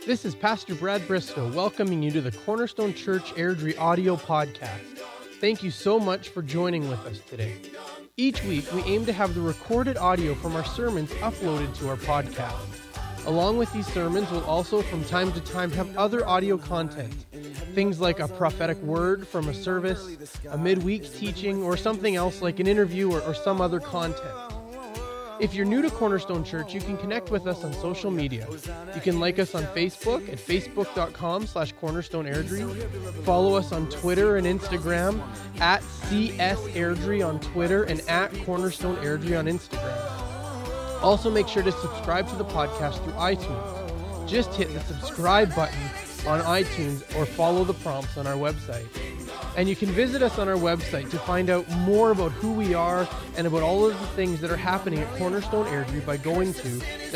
This is Pastor Brad Bristow welcoming you to the Cornerstone Church Airdrie audio podcast. Thank you so much for joining with us today. Each week, we aim to have the recorded audio from our sermons uploaded to our podcast. Along with these sermons, we'll also from time to time have other audio content. Things like a prophetic word from a service, a midweek teaching, or something else like an interview or some other content. If you're new to Cornerstone Church, you can connect with us on social media. You can like us on Facebook at facebook.com/cornerstoneairdrie. Follow us on Twitter and Instagram at CSAirdrie on Twitter and at Cornerstone Airdrie on Instagram. Also make sure to subscribe to the podcast through iTunes. Just hit the subscribe button on iTunes or follow the prompts on our website. And you can visit us on our website to find out more about who we are and about all of the things that are happening at Cornerstone Airdrie by going to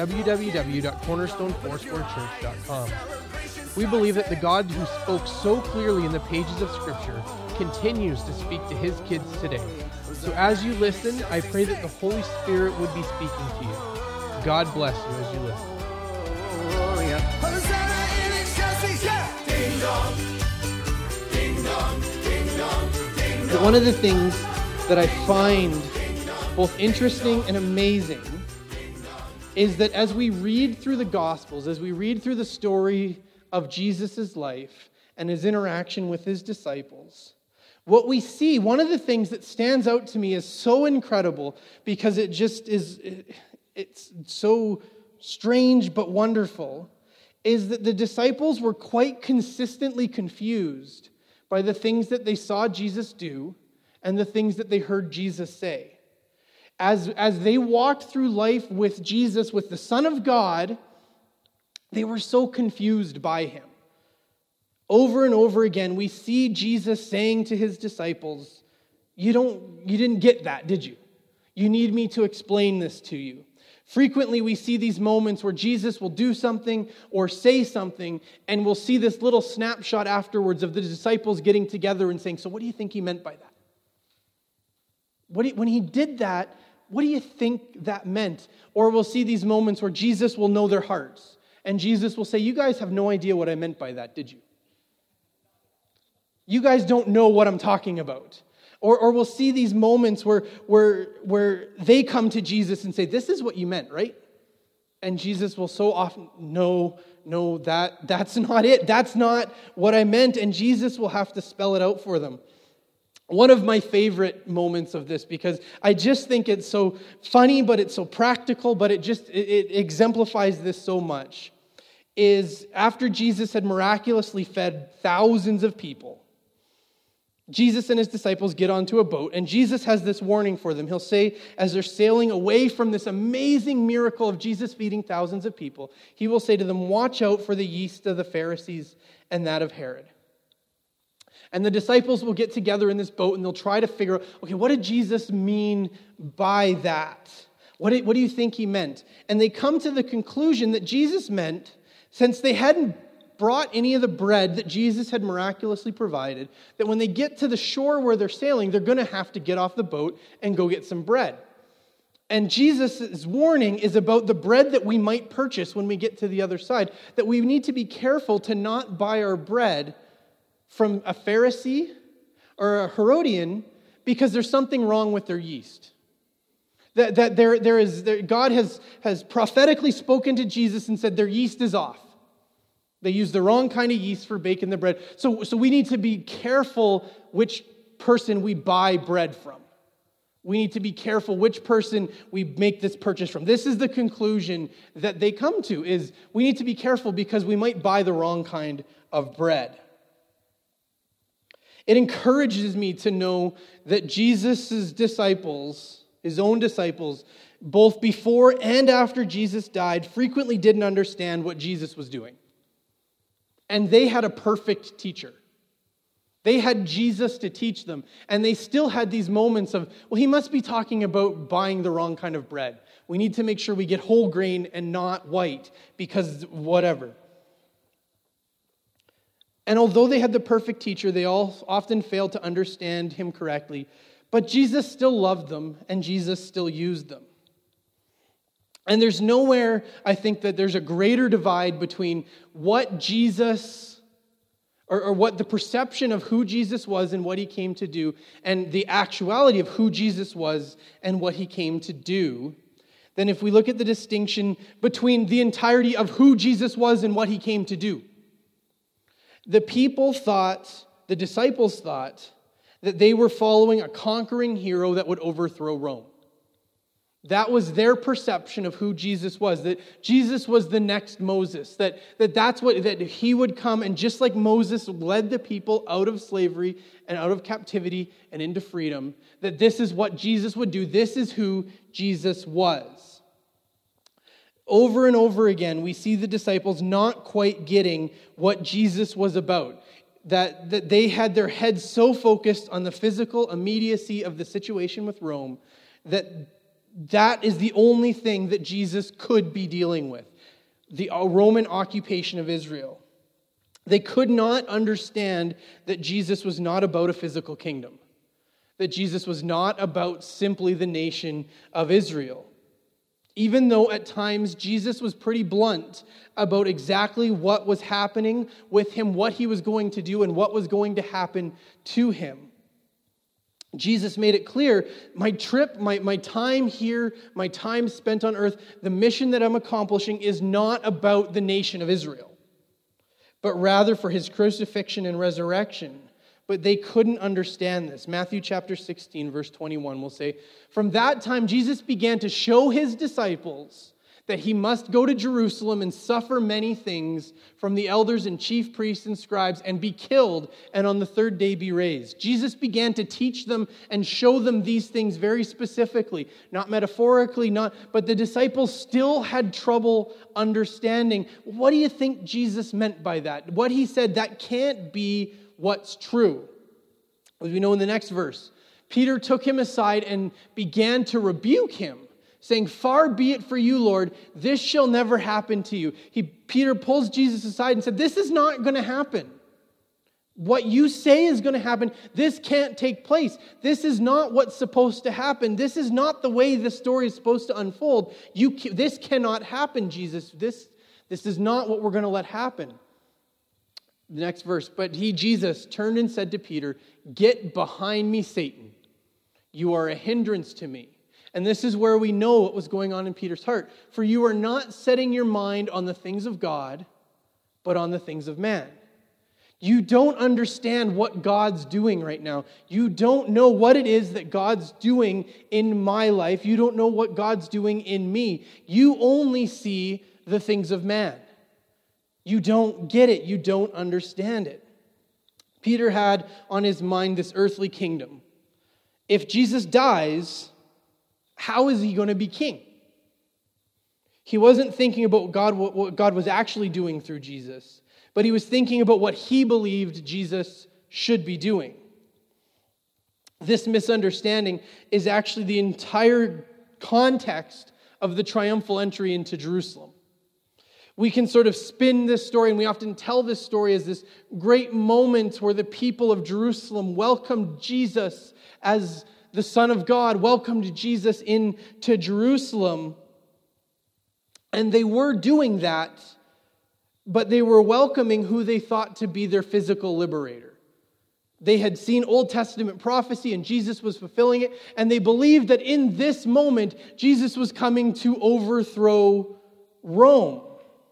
www.cornerstonefoursquarechurch.com. We believe that the God who spoke so clearly in the pages of Scripture continues to speak to His kids today. So as you listen, I pray that the Holy Spirit would be speaking to you. God bless you as you listen. One of the things that I find both interesting and amazing is that as we read through the Gospels, as we read through the story of Jesus' life and his interaction with his disciples, what we see, one of the things that stands out to me is so incredible because it just is, it's so strange but wonderful, is that the disciples were quite consistently confused by the things that they saw Jesus do and the things that they heard Jesus say. As they walked through life with Jesus, with the Son of God, they were so confused by him. Over and over again, we see Jesus saying to his disciples, you didn't get that, did you? You need me to explain this to you. Frequently, we see these moments where Jesus will do something or say something, and we'll see this little snapshot afterwards of the disciples getting together and saying, so what do you think he meant by that? When he did that, what do you think that meant? Or we'll see these moments where Jesus will know their hearts, and Jesus will say, you guys have no idea what I meant by that, did you? You guys don't know what I'm talking about. Or we'll see these moments where they come to Jesus and say, this is what you meant, right? And Jesus will so often, no, that's not it. That's not what I meant. And Jesus will have to spell it out for them. One of my favorite moments of this, because I just think it's so funny, but it's so practical, but it exemplifies this so much, is after Jesus had miraculously fed thousands of people, Jesus and his disciples get onto a boat, and Jesus has this warning for them. He'll say, as they're sailing away from this amazing miracle of Jesus feeding thousands of people, he will say to them, watch out for the yeast of the Pharisees and that of Herod. And the disciples will get together in this boat, and they'll try to figure out, okay, what did Jesus mean by that? What do you think he meant? And they come to the conclusion that Jesus meant, since they hadn't brought any of the bread that Jesus had miraculously provided, that when they get to the shore where they're sailing, they're going to have to get off the boat and go get some bread. And Jesus' warning is about the bread that we might purchase when we get to the other side, that we need to be careful to not buy our bread from a Pharisee or a Herodian because there's something wrong with their yeast. God has prophetically spoken to Jesus and said their yeast is off. They use the wrong kind of yeast for baking the bread. So we need to be careful which person we buy bread from. We need to be careful which person we make this purchase from. This is the conclusion that they come to, is we need to be careful because we might buy the wrong kind of bread. It encourages me to know that Jesus' disciples, his own disciples, both before and after Jesus died, frequently didn't understand what Jesus was doing. And they had a perfect teacher. They had Jesus to teach them. And they still had these moments of, well, he must be talking about buying the wrong kind of bread. We need to make sure we get whole grain and not white because whatever. And although they had the perfect teacher, they all often failed to understand him correctly. But Jesus still loved them and Jesus still used them. And there's nowhere, I think, that there's a greater divide between what Jesus, or what the perception of who Jesus was and what he came to do, and the actuality of who Jesus was and what he came to do, than if we look at the distinction between the entirety of who Jesus was and what he came to do. The disciples thought, that they were following a conquering hero that would overthrow Rome. That was their perception of who Jesus was, that Jesus was the next Moses, that he would come, and just like Moses led the people out of slavery and out of captivity and into freedom, that this is what Jesus would do. This is who Jesus was. Over and over again, we see the disciples not quite getting what Jesus was about, that they had their heads so focused on the physical immediacy of the situation with Rome that is the only thing that Jesus could be dealing with, the Roman occupation of Israel. They could not understand that Jesus was not about a physical kingdom, that Jesus was not about simply the nation of Israel. Even though at times Jesus was pretty blunt about exactly what was happening with him, what he was going to do, and what was going to happen to him. Jesus made it clear, my trip, my time here, my time spent on earth, the mission that I'm accomplishing is not about the nation of Israel, but rather for his crucifixion and resurrection. But they couldn't understand this. Matthew chapter 16, verse 21 will say, from that time Jesus began to show his disciples that he must go to Jerusalem and suffer many things from the elders and chief priests and scribes and be killed and on the third day be raised. Jesus began to teach them and show them these things very specifically, not metaphorically, but the disciples still had trouble understanding. What do you think Jesus meant by that? What he said, that can't be what's true. As we know in the next verse, Peter took him aside and began to rebuke him, saying, far be it for you, Lord, this shall never happen to you. Peter pulls Jesus aside and said, this is not going to happen. What you say is going to happen, this can't take place. This is not what's supposed to happen. This is not the way the story is supposed to unfold. This cannot happen, Jesus. This is not what we're going to let happen. The next verse, but he, Jesus, turned and said to Peter, get behind me, Satan. You are a hindrance to me. And this is where we know what was going on in Peter's heart. For you are not setting your mind on the things of God, but on the things of man. You don't understand what God's doing right now. You don't know what it is that God's doing in my life. You don't know what God's doing in me. You only see the things of man. You don't get it. You don't understand it. Peter had on his mind this earthly kingdom. If Jesus dies, how is he going to be king? He wasn't thinking about what God was actually doing through Jesus, but he was thinking about what he believed Jesus should be doing. This misunderstanding is actually the entire context of the triumphal entry into Jerusalem. We can sort of spin this story, and we often tell this story as this great moment where the people of Jerusalem welcomed Jesus as the Son of God, welcomed Jesus into Jerusalem. And they were doing that, but they were welcoming who they thought to be their physical liberator. They had seen Old Testament prophecy, and Jesus was fulfilling it, and they believed that in this moment, Jesus was coming to overthrow Rome.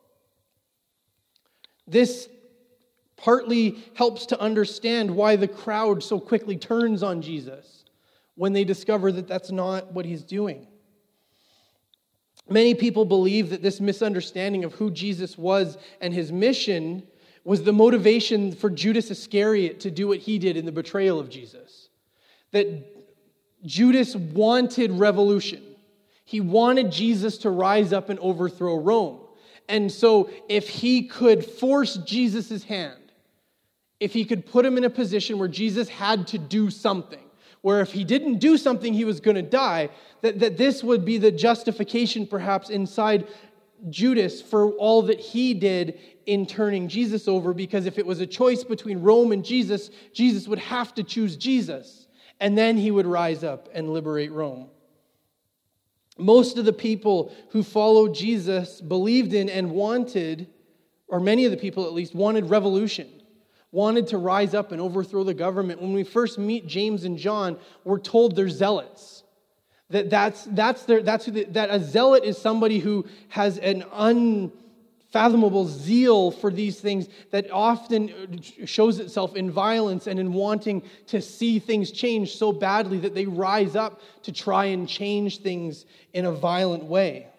This partly helps to understand why the crowd so quickly turns on Jesus when they discover that that's not what he's doing. Many people believe that this misunderstanding of who Jesus was and his mission was the motivation for Judas Iscariot to do what he did in the betrayal of Jesus. That Judas wanted revolution. He wanted Jesus to rise up and overthrow Rome. And so if he could force Jesus' hand, if he could put him in a position where Jesus had to do something, where if he didn't do something, he was going to die, that this would be the justification perhaps inside Judas for all that he did in turning Jesus over, because if it was a choice between Rome and Jesus, Jesus would have to choose Jesus, and then he would rise up and liberate Rome. Most of the people who followed Jesus believed in and wanted, or many of the people at least, wanted revolution, wanted to rise up and overthrow the government. When we first meet James and John, we're told they're zealots. That a zealot is somebody who has an unfathomable zeal for these things that often shows itself in violence and in wanting to see things change so badly that they rise up to try and change things in a violent way.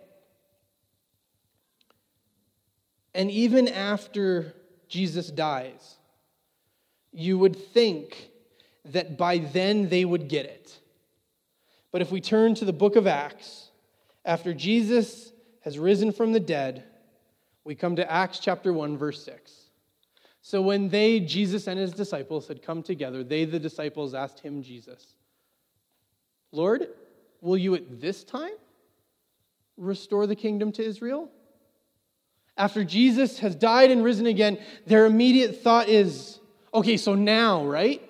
And even after Jesus dies, you would think that by then they would get it. But if we turn to the book of Acts, after Jesus has risen from the dead, we come to Acts chapter 1, verse 6. So when Jesus and his disciples had come together, the disciples, asked him, Jesus, Lord, will you at this time restore the kingdom to Israel? After Jesus has died and risen again, their immediate thought is, okay, so now, right?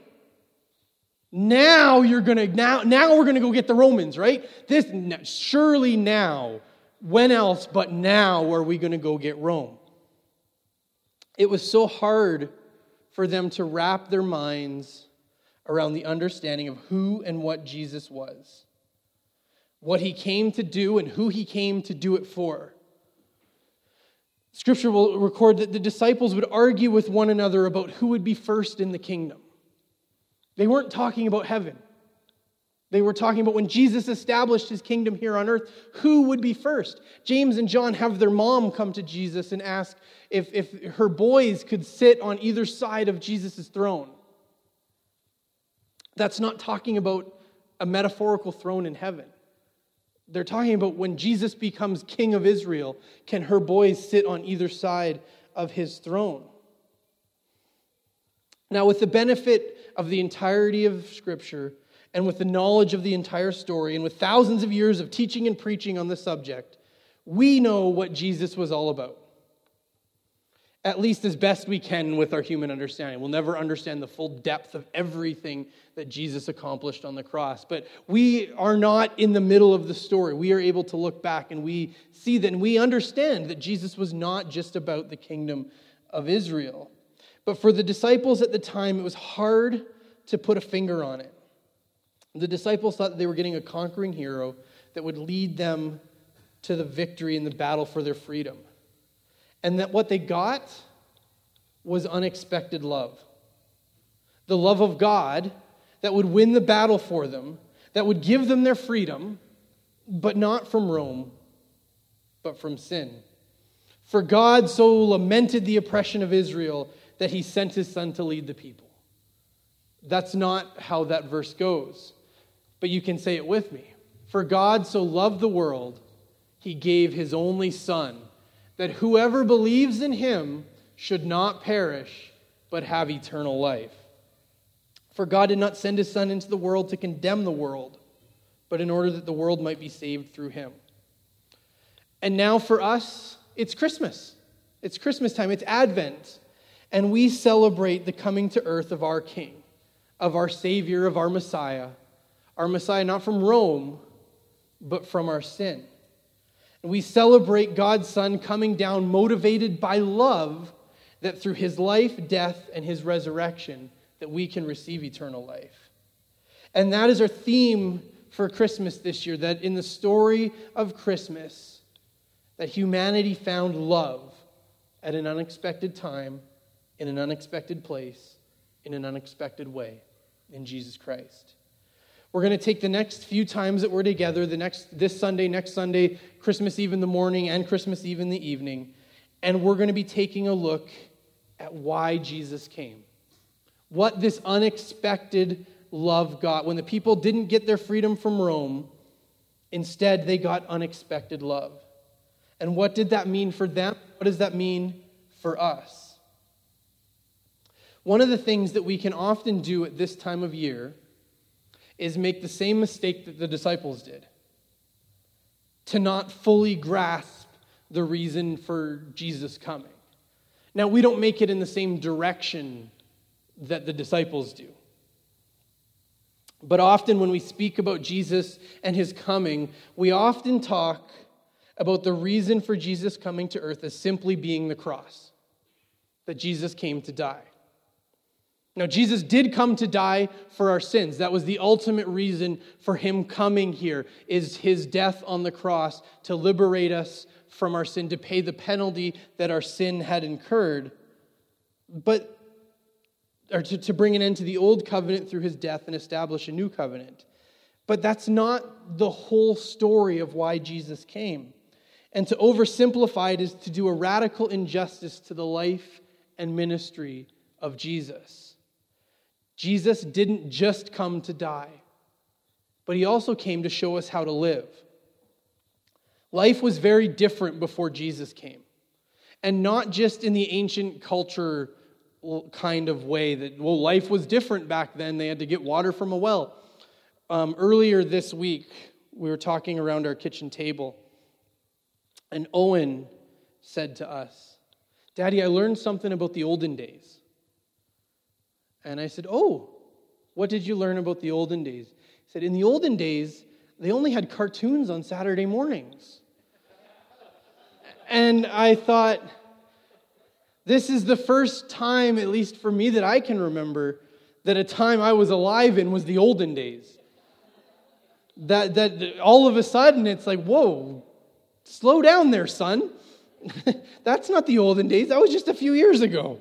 Now we're going to go get the Romans, right? Surely now, when else but now are we going to go get Rome? It was so hard for them to wrap their minds around the understanding of who and what Jesus was, what he came to do and who he came to do it for. Scripture will record that the disciples would argue with one another about who would be first in the kingdom. They weren't talking about heaven. They were talking about when Jesus established his kingdom here on earth, who would be first? James and John have their mom come to Jesus and ask if her boys could sit on either side of Jesus' throne. That's not talking about a metaphorical throne in heaven. They're talking about when Jesus becomes king of Israel, can her boys sit on either side of his throne? Now, with the benefit of the entirety of Scripture, and with the knowledge of the entire story, and with thousands of years of teaching and preaching on the subject, we know what Jesus was all about. At least as best we can with our human understanding. We'll never understand the full depth of everything that Jesus accomplished on the cross. But we are not in the middle of the story. We are able to look back and we see that and we understand that Jesus was not just about the kingdom of Israel. But for the disciples at the time, it was hard to put a finger on it. The disciples thought that they were getting a conquering hero that would lead them to the victory in the battle for their freedom. And that what they got was unexpected love. The love of God that would win the battle for them, that would give them their freedom, but not from Rome, but from sin. For God so lamented the oppression of Israel that he sent his son to lead the people. That's not how that verse goes. But you can say it with me. For God so loved the world, he gave his only son, that whoever believes in him should not perish, but have eternal life. For God did not send his son into the world to condemn the world, but in order that the world might be saved through him. And now for us, it's Christmas. It's Christmas time. It's Advent. And we celebrate the coming to earth of our King, of our Savior, of our Messiah. Our Messiah not from Rome, but from our sin. And we celebrate God's Son coming down motivated by love, that through his life, death, and his resurrection, that we can receive eternal life. And that is our theme for Christmas this year, that in the story of Christmas, that humanity found love at an unexpected time, in an unexpected place, in an unexpected way, in Jesus Christ. We're going to take the next few times that we're together, this Sunday, next Sunday, Christmas Eve in the morning, and Christmas Eve in the evening, and we're going to be taking a look at why Jesus came. What this unexpected love got. When the people didn't get their freedom from Rome, instead they got unexpected love. And what did that mean for them? What does that mean for us? One of the things that we can often do at this time of year is make the same mistake that the disciples did. To not fully grasp the reason for Jesus coming. Now, we don't make it in the same direction that the disciples do. But often when we speak about Jesus and his coming, we often talk about the reason for Jesus coming to earth as simply being the cross, that Jesus came to die. Now, Jesus did come to die for our sins. That was the ultimate reason for him coming here, is his death on the cross to liberate us from our sin, to pay the penalty that our sin had incurred, or to bring an end to the old covenant through his death and establish a new covenant. But that's not the whole story of why Jesus came. And to oversimplify it is to do a radical injustice to the life and ministry of Jesus. Jesus didn't just come to die, but he also came to show us how to live. Life was very different before Jesus came. And not just in the ancient culture kind of way that, well, life was different back then. They had to get water from a well. Earlier this week, we were talking around our kitchen table, and Owen said to us, "Daddy, I learned something about the olden days." And I said, "Oh, what did you learn about the olden days?" He said, "In the olden days, they only had cartoons on Saturday mornings." And I thought, this is the first time, at least for me that I can remember, that a time I was alive in was the olden days. That all of a sudden it's like, whoa, slow down there, son. That's not the olden days. That was just a few years ago.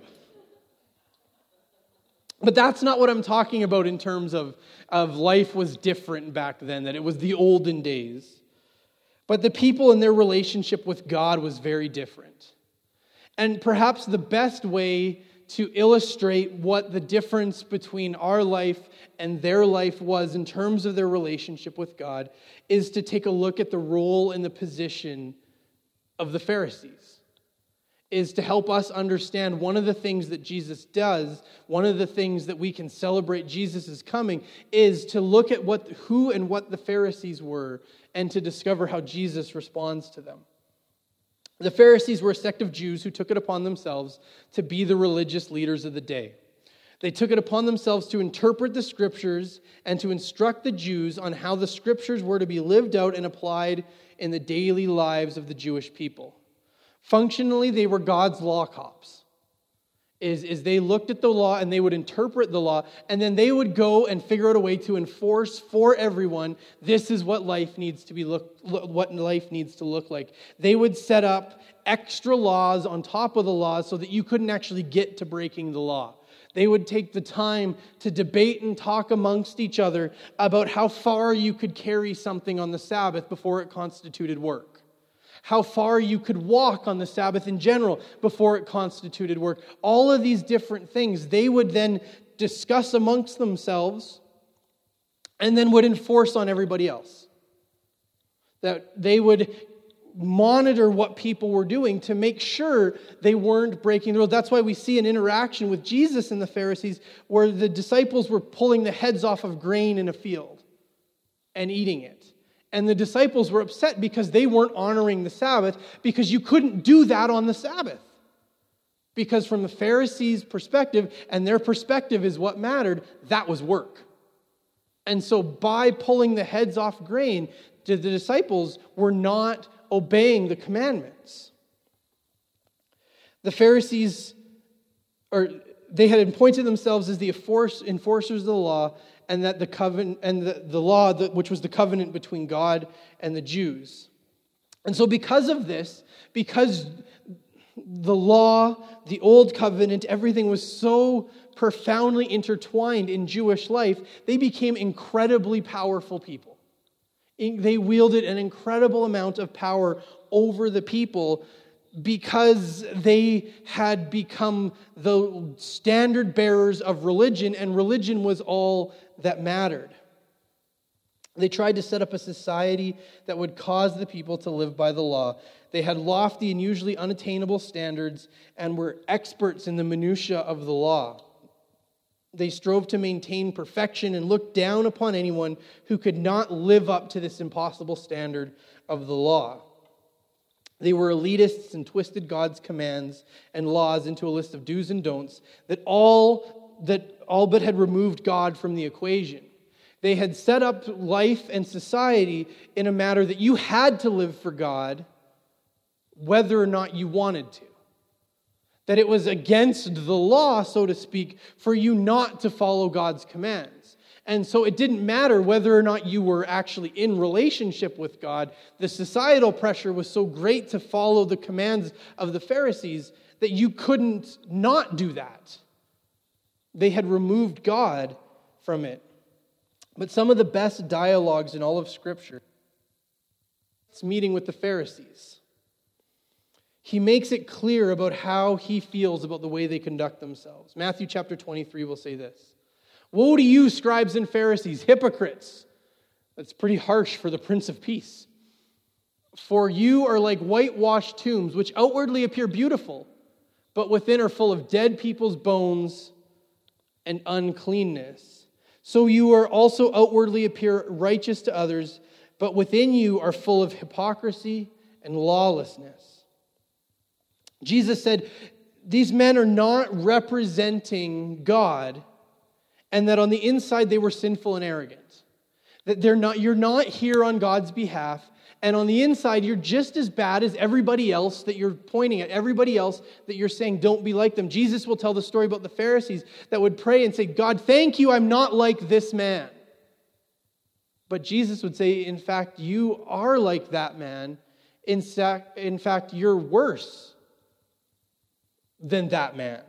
But that's not what I'm talking about in terms of life was different back then, that it was the olden days. But the people and their relationship with God was very different. And perhaps the best way to illustrate what the difference between our life and their life was in terms of their relationship with God is to take a look at the role and the position of the Pharisees. Is to help us understand one of the things that Jesus does, one of the things that we can celebrate Jesus' coming, is to look at who and what the Pharisees were and to discover how Jesus responds to them. The Pharisees were a sect of Jews who took it upon themselves to be the religious leaders of the day. They took it upon themselves to interpret the Scriptures and to instruct the Jews on how the Scriptures were to be lived out and applied in the daily lives of the Jewish people. Functionally, they were God's law cops. Is they looked at the law and they would interpret the law, and then they would go and figure out a way to enforce for everyone, this is what life needs to look like. They would set up extra laws on top of the laws so that you couldn't actually get to breaking the law. They would take the time to debate and talk amongst each other about how far you could carry something on the Sabbath before it constituted work. How far you could walk on the Sabbath in general before it constituted work. All of these different things they would then discuss amongst themselves and then would enforce on everybody else. That they would monitor what people were doing to make sure they weren't breaking the rules. That's why we see an interaction with Jesus and the Pharisees where the disciples were pulling the heads off of grain in a field and eating it. And the disciples were upset because they weren't honoring the Sabbath, because you couldn't do that on the Sabbath. Because from the Pharisees' perspective, and their perspective is what mattered, that was work. And so by pulling the heads off grain, the disciples were not obeying the commandments. The Pharisees, they had appointed themselves as the enforcers of the law, and that the covenant and the law, which was the covenant between God and the Jews. And so because of this, because the law, the old covenant, everything was so profoundly intertwined in Jewish life, they became incredibly powerful people. They wielded an incredible amount of power over the people because they had become the standard bearers of religion, and religion was all that mattered. They tried to set up a society that would cause the people to live by the law. They had lofty and usually unattainable standards and were experts in the minutiae of the law. They strove to maintain perfection and looked down upon anyone who could not live up to this impossible standard of the law. They were elitists and twisted God's commands and laws into a list of do's and don'ts that all but had removed God from the equation. They had set up life and society in a manner that you had to live for God whether or not you wanted to. That it was against the law, so to speak, for you not to follow God's commands. And so it didn't matter whether or not you were actually in relationship with God. The societal pressure was so great to follow the commands of the Pharisees that you couldn't not do that. They had removed God from it. But some of the best dialogues in all of Scripture, it's meeting with the Pharisees. He makes it clear about how he feels about the way they conduct themselves. Matthew chapter 23 will say this. Woe to you, scribes and Pharisees, hypocrites. That's pretty harsh for the Prince of Peace. For you are like whitewashed tombs, which outwardly appear beautiful, but within are full of dead people's bones and uncleanness. So you are also outwardly appear righteous to others, but within you are full of hypocrisy and lawlessness. Jesus said, these men are not representing God, and that on the inside they were sinful and arrogant. That you're not here on God's behalf, and on the inside you're just as bad as everybody else that you're pointing at, everybody else that you're saying don't be like them. Jesus will tell the story about the Pharisees that would pray and say, God, thank you, I'm not like this man. But Jesus would say, in fact, you are like that man. In fact, you're worse than that man.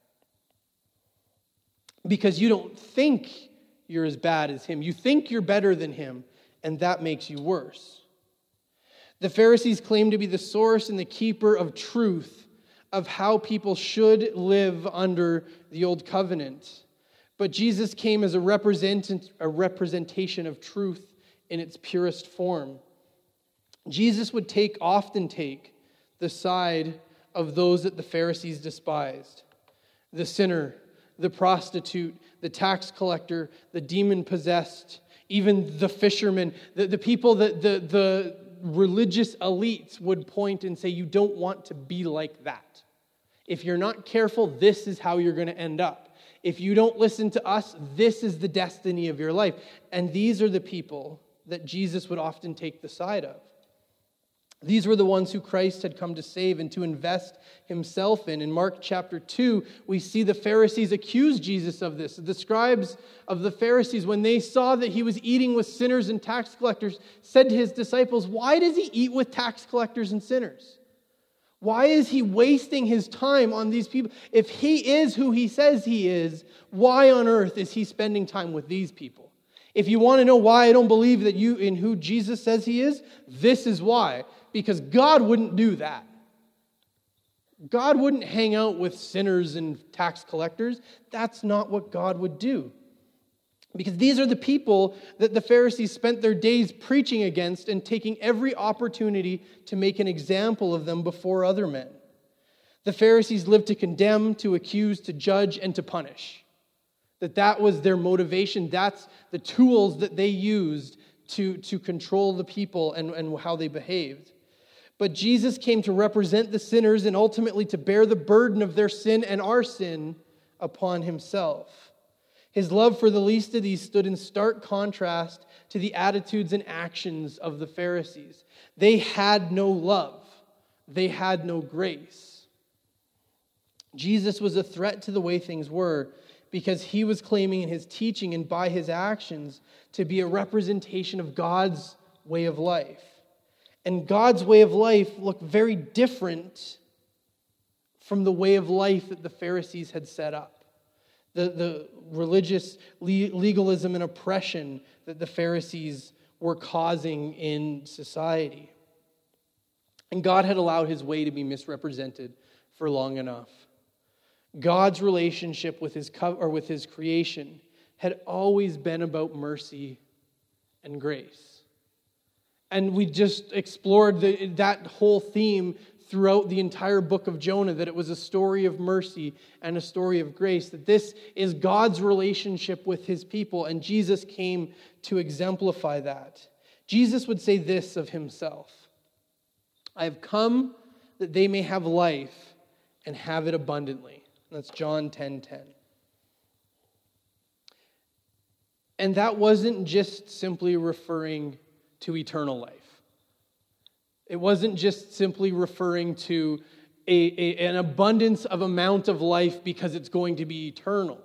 Because you don't think you're as bad as him. You think you're better than him, and that makes you worse. The Pharisees claimed to be the source and the keeper of truth, of how people should live under the old covenant. But Jesus came as a representation of truth in its purest form. Jesus would often take the side of those that the Pharisees despised. The sinner, the prostitute, the tax collector, the demon-possessed, even the fisherman, the people that the religious elites would point and say, you don't want to be like that. If you're not careful, this is how you're going to end up. If you don't listen to us, this is the destiny of your life. And these are the people that Jesus would often take the side of. These were the ones who Christ had come to save and to invest himself in. In Mark chapter 2, we see the Pharisees accuse Jesus of this. The scribes of the Pharisees, when they saw that he was eating with sinners and tax collectors, said to his disciples, why does he eat with tax collectors and sinners? Why is he wasting his time on these people? If he is who he says he is, why on earth is he spending time with these people? If you want to know why I don't believe that you in who Jesus says he is, this is why. Because God wouldn't do that. God wouldn't hang out with sinners and tax collectors. That's not what God would do. Because these are the people that the Pharisees spent their days preaching against and taking every opportunity to make an example of them before other men. The Pharisees lived to condemn, to accuse, to judge, and to punish. That was their motivation. That's the tools that they used to control the people and how they behaved. But Jesus came to represent the sinners and ultimately to bear the burden of their sin and our sin upon himself. His love for the least of these stood in stark contrast to the attitudes and actions of the Pharisees. They had no love. They had no grace. Jesus was a threat to the way things were because he was claiming in his teaching and by his actions to be a representation of God's way of life. And God's way of life looked very different from the way of life that the Pharisees had set up. The religious legalism and oppression that the Pharisees were causing in society. And God had allowed his way to be misrepresented for long enough. God's relationship with his creation had always been about mercy and grace. And we just explored that whole theme throughout the entire book of Jonah, that it was a story of mercy and a story of grace, that this is God's relationship with his people, and Jesus came to exemplify that. Jesus would say this of himself, I have come that they may have life and have it abundantly. That's John 10:10. And that wasn't just simply referring to eternal life. It wasn't just simply referring to an abundance of amount of life because it's going to be eternal.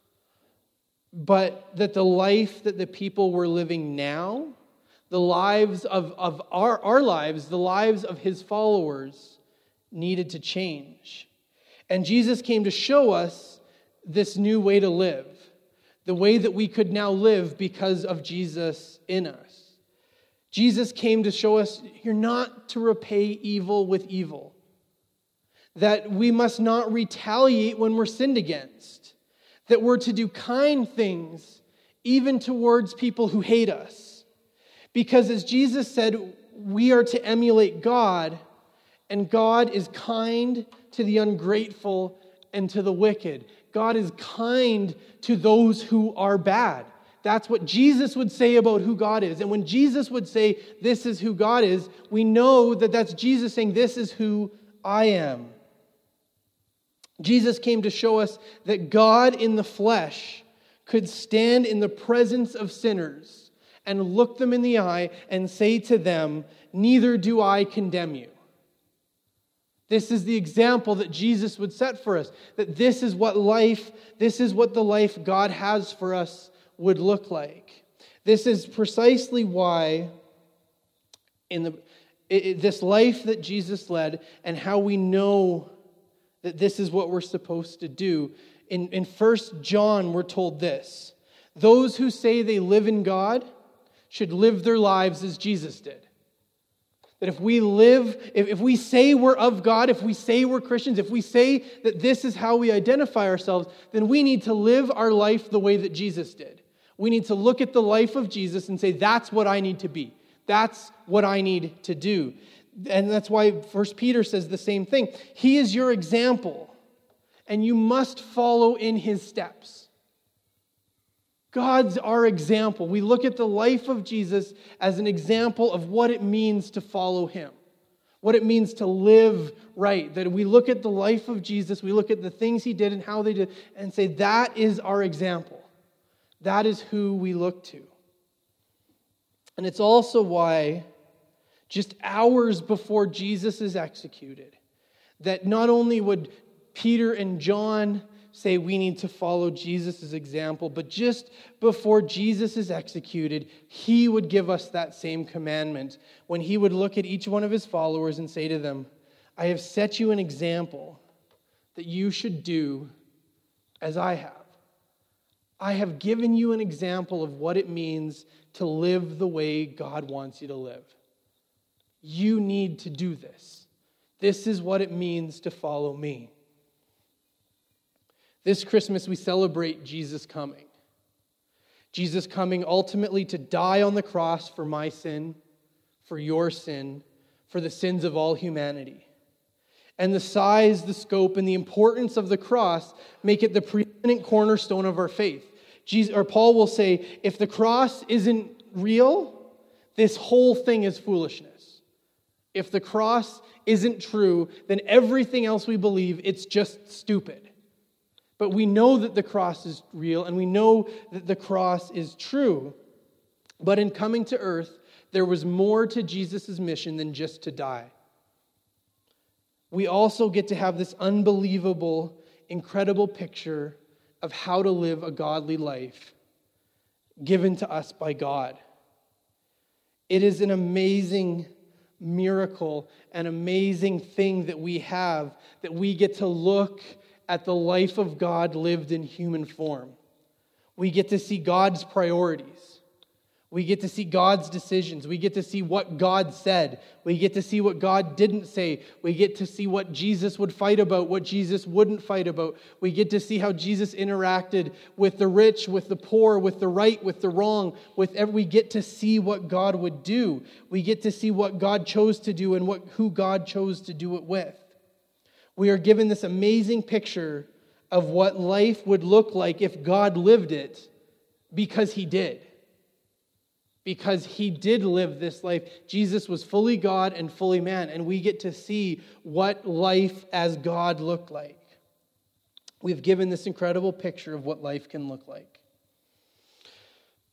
But that the life that the people were living now, the lives of our lives, the lives of his followers, needed to change. And Jesus came to show us this new way to live, the way that we could now live because of Jesus in us. Jesus came to show us you're not to repay evil with evil, that we must not retaliate when we're sinned against, that we're to do kind things even towards people who hate us. Because as Jesus said, we are to emulate God, and God is kind to the ungrateful and to the wicked. God is kind to those who are bad. That's what Jesus would say about who God is. And when Jesus would say, this is who God is, we know that that's Jesus saying, this is who I am. Jesus came to show us that God in the flesh could stand in the presence of sinners and look them in the eye and say to them, neither do I condemn you. This is the example that Jesus would set for us, that this is what the life God has for us would look like. This is precisely why this life that Jesus led and how we know that this is what we're supposed to do. In 1 John, we're told this: those who say they live in God should live their lives as Jesus did. That if we say we're of God, if we say we're Christians, if we say that this is how we identify ourselves, then we need to live our life the way that Jesus did. We need to look at the life of Jesus and say, that's what I need to be. That's what I need to do. And that's why 1 Peter says the same thing. He is your example, and you must follow in his steps. God's our example. We look at the life of Jesus as an example of what it means to follow him, what it means to live right. That we look at the life of Jesus, we look at the things he did and how they did, and say, that is our example. That is who we look to. And it's also why, just hours before Jesus is executed, that not only would Peter and John say we need to follow Jesus' example, but just before Jesus is executed, he would give us that same commandment when he would look at each one of his followers and say to them, I have set you an example that you should do as I have. I have given you an example of what it means to live the way God wants you to live. You need to do this. This is what it means to follow me. This Christmas, we celebrate Jesus coming. Jesus coming ultimately to die on the cross for my sin, for your sin, for the sins of all humanity. And the size, the scope, and the importance of the cross make it the preeminent cornerstone of our faith. Paul will say, if the cross isn't real, this whole thing is foolishness. If the cross isn't true, then everything else we believe, it's just stupid. But we know that the cross is real, and we know that the cross is true. But in coming to earth, there was more to Jesus' mission than just to die. We also get to have this unbelievable, incredible picture of how to live a godly life given to us by God. It is an amazing miracle, an amazing thing that we have, that we get to look at the life of God lived in human form. We get to see God's priorities. We get to see God's decisions. We get to see what God said. We get to see what God didn't say. We get to see what Jesus would fight about, what Jesus wouldn't fight about. We get to see how Jesus interacted with the rich, with the poor, with the right, with the wrong. We get to see what God would do. We get to see what God chose to do and who God chose to do it with. We are given this amazing picture of what life would look like if God lived it, because he did. Because he did live this life. Jesus was fully God and fully man, and we get to see what life as God looked like. We've given this incredible picture of what life can look like.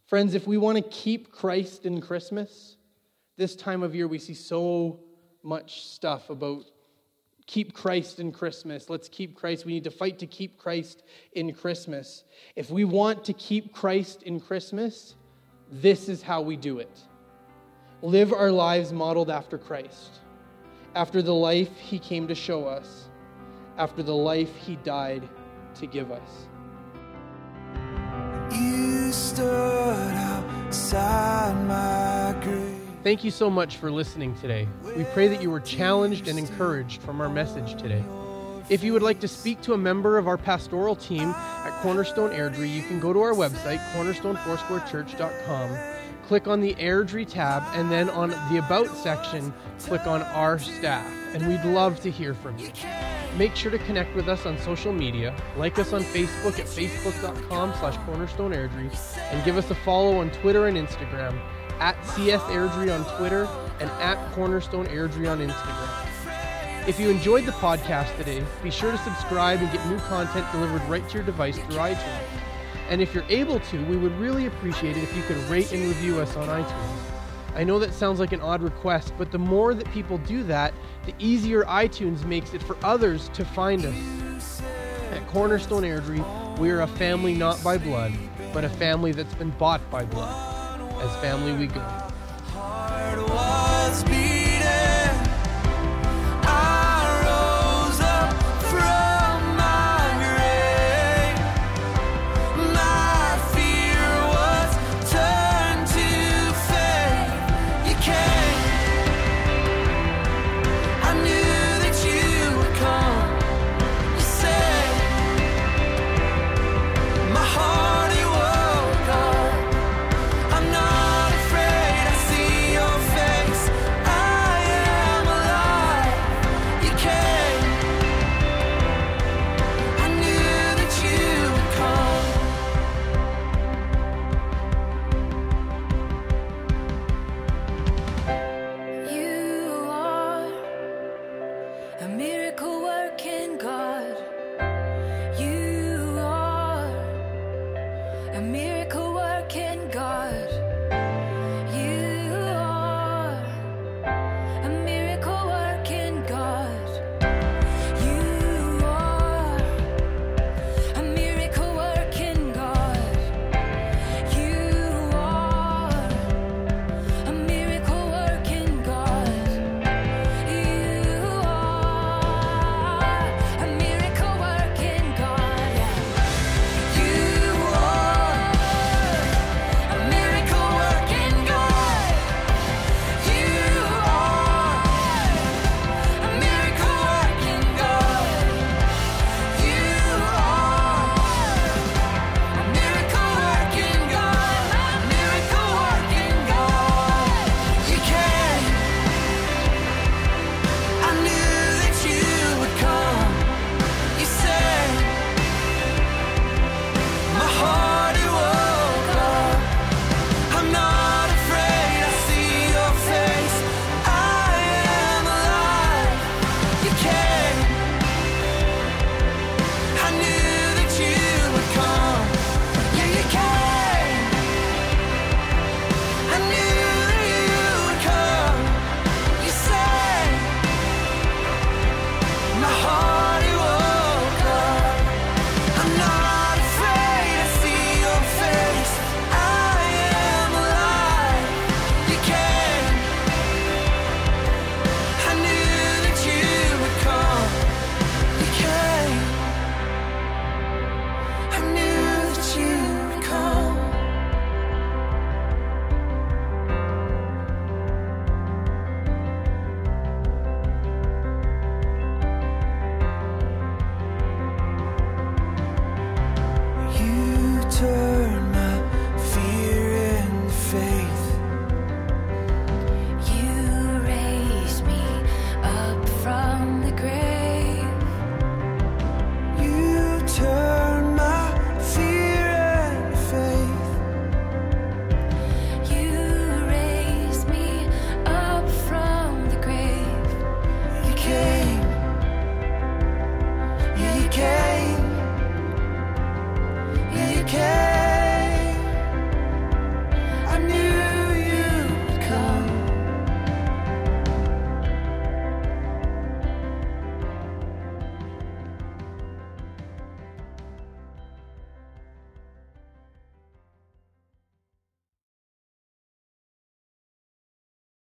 Friends, if we want to keep Christ in Christmas, this time of year we see so much stuff about keep Christ in Christmas. Let's keep Christ. We need to fight to keep Christ in Christmas. If we want to keep Christ in Christmas, this is how we do it. Live our lives modeled after Christ, after the life he came to show us, after the life he died to give us. You stood outside my grave. Thank you so much for listening today. We pray that you were challenged and encouraged from our message today. If you would like to speak to a member of our pastoral team at Cornerstone Airdrie, you can go to our website, cornerstonefoursquarechurch.com, click on the Airdrie tab, and then on the About section, click on Our Staff, and we'd love to hear from you. Make sure to connect with us on social media, like us on Facebook at facebook.com/cornerstoneairdrie, and give us a follow on Twitter and Instagram, at CS Airdrie on Twitter and at Cornerstone Airdrie on Instagram. If you enjoyed the podcast today, be sure to subscribe and get new content delivered right to your device through iTunes. And if you're able to, we would really appreciate it if you could rate and review us on iTunes. I know that sounds like an odd request, but the more that people do that, the easier iTunes makes it for others to find us. At Cornerstone Airdrie, we are a family not by blood, but a family that's been bought by blood. As family we go.